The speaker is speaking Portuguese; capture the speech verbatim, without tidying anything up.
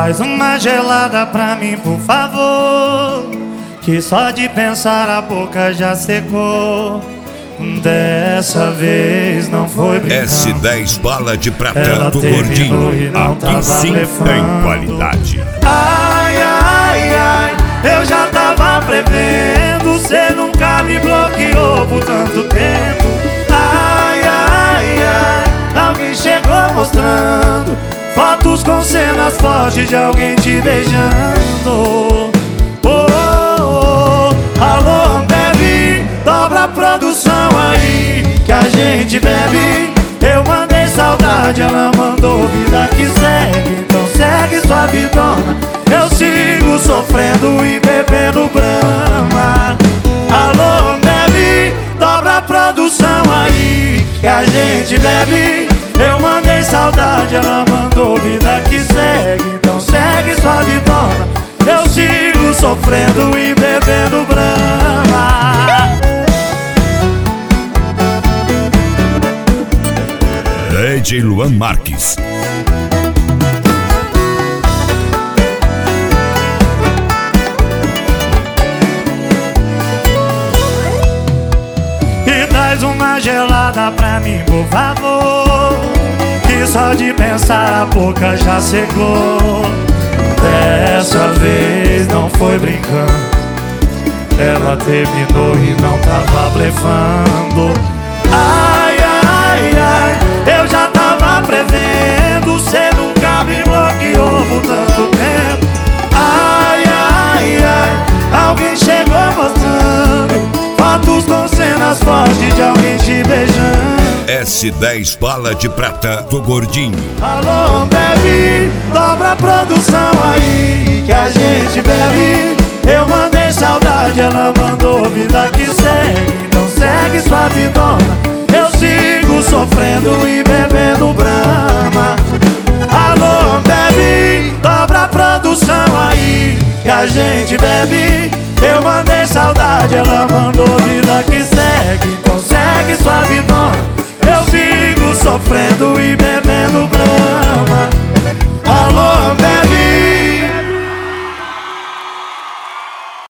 traz uma gelada pra mim, por favor, que só de pensar a boca já secou. Dessa vez não foi brincando. S dez Bala de Prata Ela do terminou Gordinho. e não Aqui tava sim blefando. tem qualidade. Ai, ai, ai, eu já tava prevendo. Cê nunca me bloqueou por tanto tempo. Ai, ai, ai, alguém chegou mostrando fotos com cenas fortes de alguém te beijando. Oh, oh, oh. Alô, Ambev, dobra a produção aí que a gente bebe. Eu mandei saudade, ela mandou vida que segue. Então segue sua vidona, eu sigo sofrendo e bebendo Brahma. Alô, Ambev, dobra a produção aí que a gente bebe. Eu mandei saudade, ela mandou vida que segue. Então segue sua vidona, eu sigo sofrendo e bebendo Brahma. D J Luan Marques. E traz uma gelada pra mim, por favor, que só de pensar a boca já secou. Dessa vez não foi brincando, ela terminou e não tava blefando. Ai, ai, ai, eu já tava prevendo. Cê nunca me bloqueou por tanto tempo. Ai, ai, ai, alguém chegou mostrando fotos com cenas fortes de alguém te beijando. S dez Bala de Prata do Gordinho. Alô, Ambev, dobra a produção aí que a gente bebe. Eu mandei saudade, ela mandou vida que segue. Então segue sua vidona, eu sigo sofrendo e bebendo Brahma. Alô, Ambev, dobra a produção aí que a gente bebe. Eu mandei saudade, ela mandou vida que segue. Então